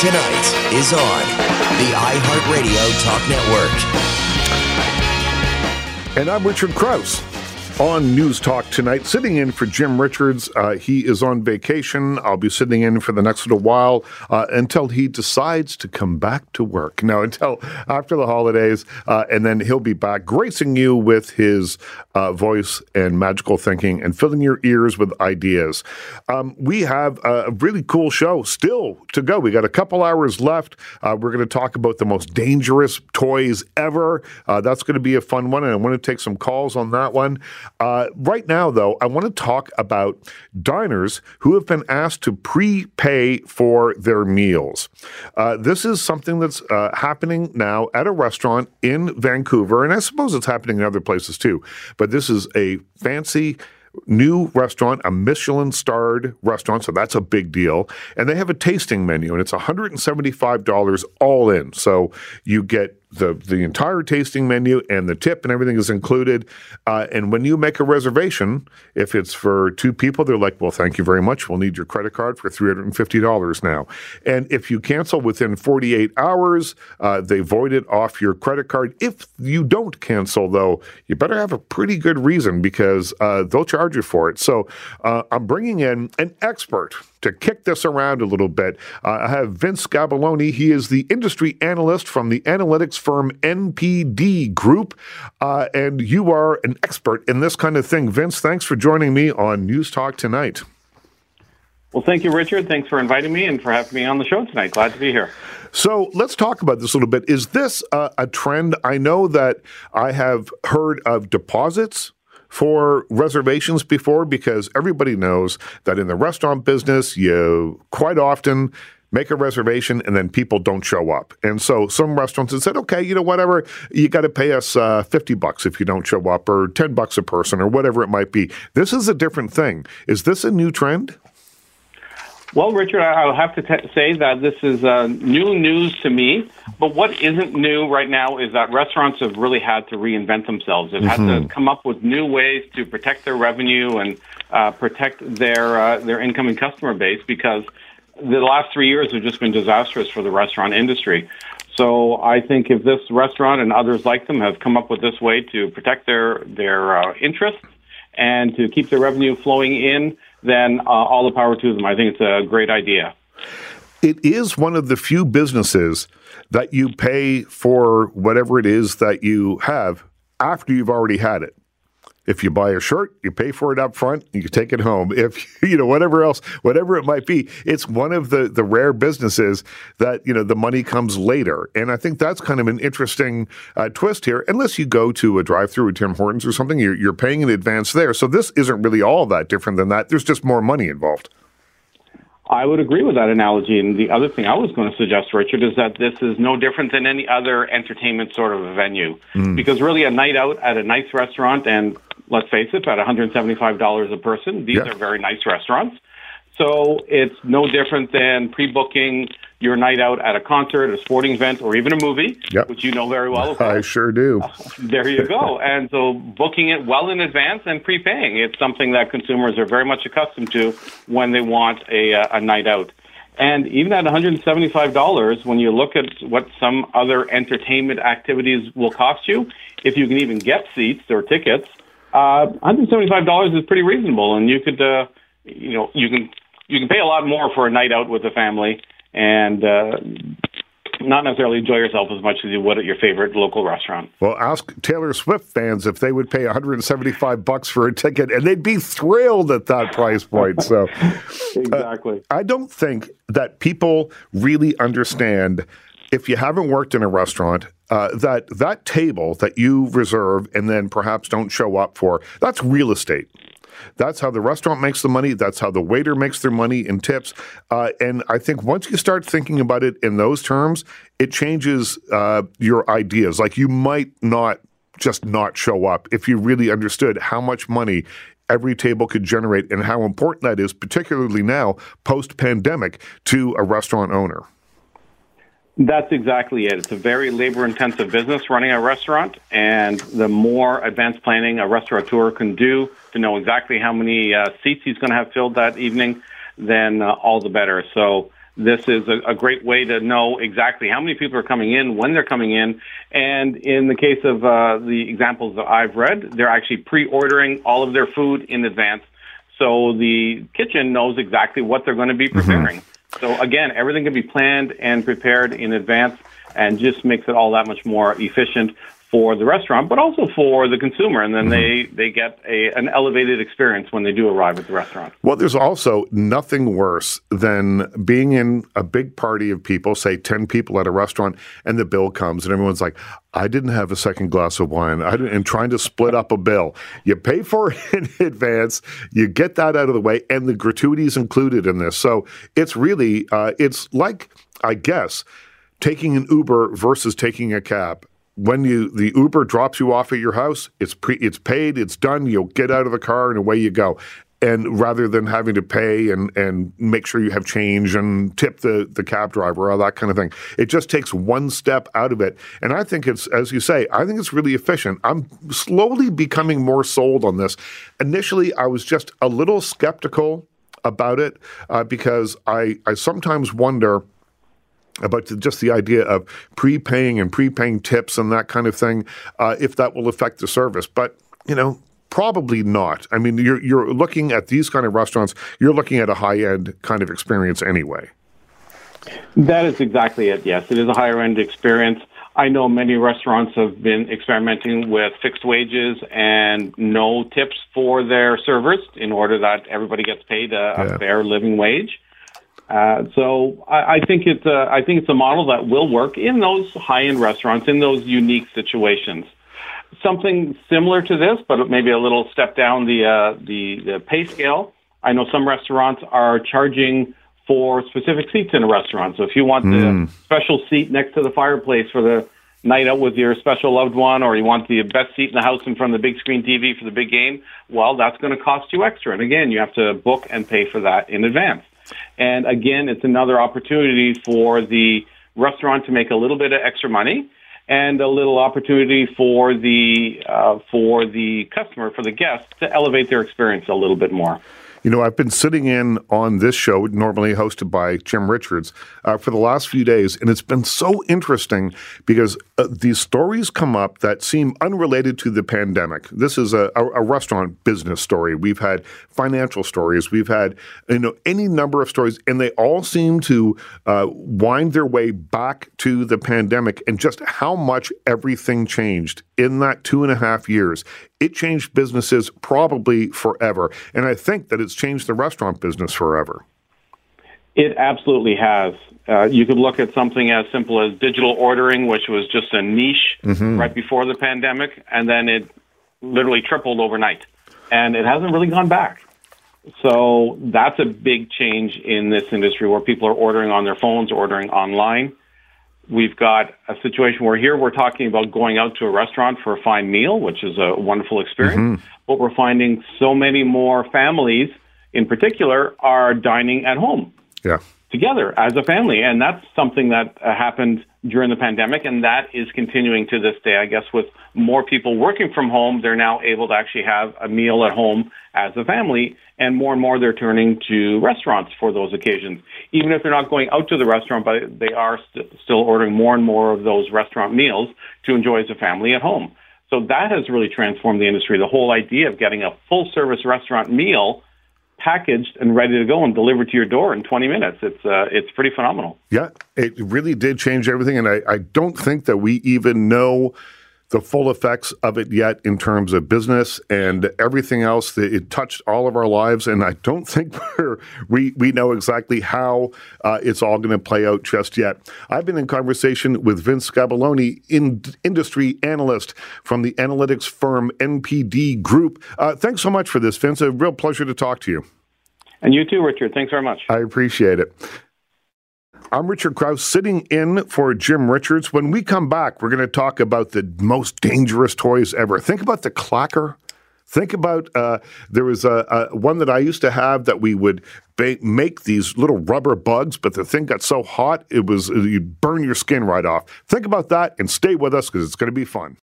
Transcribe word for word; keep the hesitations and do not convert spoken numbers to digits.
Tonight is on the iHeartRadio Talk Network. And I'm Richard Krause on News Talk Tonight, sitting in for Jim Richards. Uh, he is on vacation. I'll be sitting in for the next little while uh, until he decides to come back to work. No, until after the holidays, uh, and then he'll be back gracing you with his uh, voice and magical thinking and filling your ears with ideas. Um, we have a really cool show still to go. We got a couple hours left. Uh, we're going to talk about the most dangerous toys ever. Uh, that's going to be a fun one, and I want to take some calls on that one. Uh, right now, though, I want to talk about diners who have been asked to prepay for their meals. Uh, this is something that's uh, happening now at a restaurant in Vancouver, and I suppose it's happening in other places too. But this is a fancy new restaurant, a Michelin-starred restaurant, so that's a big deal. And they have a tasting menu, and it's one hundred seventy-five dollars all in. So you get the the entire tasting menu, and the tip and everything is included. Uh, and when you make a reservation, if it's for two people, they're like, well, thank you very much. We'll need your credit card for three hundred fifty dollars now. And if you cancel within forty-eight hours, uh, they void it off your credit card. If you don't cancel, though, you better have a pretty good reason, because uh, they'll charge you for it. So uh, I'm bringing in an expert to kick this around a little bit. Uh, I have Vince Gabelloni. He is the industry analyst from the analytics firm N P D Group, uh, and you are an expert in this kind of thing. Vince, thanks for joining me on News Talk Tonight. Well, thank you, Richard. Thanks for inviting me and for having me on the show tonight. Glad to be here. So let's talk about this a little bit. Is this uh, a trend? I know that I have heard of deposits for reservations before, because everybody knows that in the restaurant business, you quite often make a reservation and then people don't show up. And so some restaurants have said, okay, you know, whatever, you got to pay us uh, fifty bucks if you don't show up, or ten bucks a person, or whatever it might be. This is a different thing. Is this a new trend? Well, Richard, I'll have to t- say that this is uh, new news to me. But what isn't new right now is that restaurants have really had to reinvent themselves. They've mm-hmm. had to come up with new ways to protect their revenue and uh, protect their uh, their incoming customer base, because the last three years have just been disastrous for the restaurant industry. So I think if this restaurant and others like them have come up with this way to protect their, their uh, interests and to keep their revenue flowing in, then uh, all the power to them. I think it's a great idea. It is one of the few businesses that you pay for whatever it is that you have after you've already had it. If you buy a shirt, you pay for it up front, you take it home. If, you know, whatever else, whatever it might be, it's one of the, the rare businesses that, you know, the money comes later. And I think that's kind of an interesting uh, twist here. Unless you go to a drive-through at Tim Hortons or something, you're, you're paying in advance there. So this isn't really all that different than that. There's just more money involved. I would agree with that analogy. And the other thing I was going to suggest, Richard, is that this is no different than any other entertainment sort of a venue. Mm. Because really a night out at a nice restaurant, and let's face it, at one hundred seventy-five dollars a person, these yeah. are very nice restaurants. So it's no different than pre-booking your night out at a concert, a sporting event, or even a movie, yep. which you know very well. I sure do. Uh, there you go. And so booking it well in advance and prepaying, it's something that consumers are very much accustomed to when they want a, a night out. And even at one hundred seventy-five dollars, when you look at what some other entertainment activities will cost you, if you can even get seats or tickets, uh, one hundred seventy-five dollars is pretty reasonable. And you could, uh, you know, you can you can pay a lot more for a night out with the family and uh, not necessarily enjoy yourself as much as you would at your favorite local restaurant. Well, ask Taylor Swift fans if they would pay one hundred seventy-five bucks for a ticket, and they'd be thrilled at that price point. So, exactly. Uh, I don't think that people really understand, if you haven't worked in a restaurant, uh, that that table that you reserve and then perhaps don't show up for, that's real estate. That's how the restaurant makes the money. That's how the waiter makes their money in tips. Uh, and I think once you start thinking about it in those terms, it changes uh, your ideas. Like, you might not just not show up if you really understood how much money every table could generate and how important that is, particularly now, post-pandemic, to a restaurant owner. That's exactly it. It's a very labor-intensive business running a restaurant, and the more advanced planning a restaurateur can do to know exactly how many uh, seats he's going to have filled that evening, then uh, all the better. So this is a, a great way to know exactly how many people are coming in, when they're coming in. And in the case of uh, the examples that I've read, they're actually pre-ordering all of their food in advance. So the kitchen knows exactly what they're going to be preparing. Mm-hmm. So again, everything can be planned and prepared in advance and just makes it all that much more efficient for the restaurant, but also for the consumer. And then mm-hmm. they, they get a, an elevated experience when they do arrive at the restaurant. Well, there's also nothing worse than being in a big party of people, say ten people at a restaurant, and the bill comes and everyone's like, I didn't have a second glass of wine, I didn't, and trying to split up a bill. You pay for it in advance, you get that out of the way, and the gratuities included in this. So it's really, uh, it's like, I guess, taking an Uber versus taking a cab. When you the Uber drops you off at your house, it's pre, it's paid, it's done. You'll get out of the car and away you go. And rather than having to pay and, and make sure you have change and tip the, the cab driver, all that kind of thing, it just takes one step out of it. And I think it's, as you say, I think it's really efficient. I'm slowly becoming more sold on this. Initially, I was just a little skeptical about it uh, because I I sometimes wonder about just the idea of prepaying and prepaying tips and that kind of thing, uh, if that will affect the service. But, you know, probably not. I mean, you're you're looking at these kind of restaurants, you're looking at a high-end kind of experience anyway. That is exactly it, yes. It is a higher-end experience. I know many restaurants have been experimenting with fixed wages and no tips for their servers in order that everybody gets paid a, yeah. a fair living wage. Uh, so I, I think it's a, I think it's a model that will work in those high-end restaurants, in those unique situations. Something similar to this, but maybe a little step down the, uh, the the pay scale. I know some restaurants are charging for specific seats in a restaurant. So if you want mm. the special seat next to the fireplace for the night out with your special loved one, or you want the best seat in the house in front of the big screen T V for the big game, well, that's going to cost you extra. And again, you have to book and pay for that in advance. And again, it's another opportunity for the restaurant to make a little bit of extra money, and a little opportunity for the uh, for the customer, for the guest, to elevate their experience a little bit more. You know, I've been sitting in on this show, normally hosted by Jim Richards, uh, for the last few days, and it's been so interesting because uh, these stories come up that seem unrelated to the pandemic. This is a, a, a restaurant business story. We've had financial stories. We've had, you know, any number of stories, and they all seem to uh, wind their way back to the pandemic and just how much everything changed in that two and a half years. It changed businesses probably forever. And I think that it's changed the restaurant business forever. It absolutely has. Uh, you could look at something as simple as digital ordering, which was just a niche mm-hmm. right before the pandemic, and then it literally tripled overnight. And it hasn't really gone back. So that's a big change in this industry where people are ordering on their phones, ordering online. We've got a situation where here we're talking about going out to a restaurant for a fine meal, which is a wonderful experience. Mm-hmm. But we're finding so many more families, in particular, are dining at home yeah. together as a family. And that's something that uh, happened during the pandemic, and that is continuing to this day. I guess with more people working from home, they're now able to actually have a meal at home as a family, and more and more they're turning to restaurants for those occasions. Even if they're not going out to the restaurant, but they are st- still ordering more and more of those restaurant meals to enjoy as a family at home. So that has really transformed the industry. The whole idea of getting a full-service restaurant meal packaged and ready to go and delivered to your door in twenty minutes. It's uh, it's pretty phenomenal. Yeah, it really did change everything, and I, I don't think that we even know the full effects of it yet in terms of business and everything else. That it touched all of our lives, and I don't think we're, we we know exactly how uh, it's all going to play out just yet. I've been in conversation with Vince Scaboloni, in, industry analyst from the analytics firm N P D Group. Uh, thanks so much for this, Vince. A real pleasure to talk to you. And you too, Richard. Thanks very much. I appreciate it. I'm Richard Krause, sitting in for Jim Richards. When we come back, we're going to talk about the most dangerous toys ever. Think about the clacker. Think about, uh, there was a, a one that I used to have that we would ba- make these little rubber bugs, but the thing got so hot, it was, you'd burn your skin right off. Think about that and stay with us because it's going to be fun.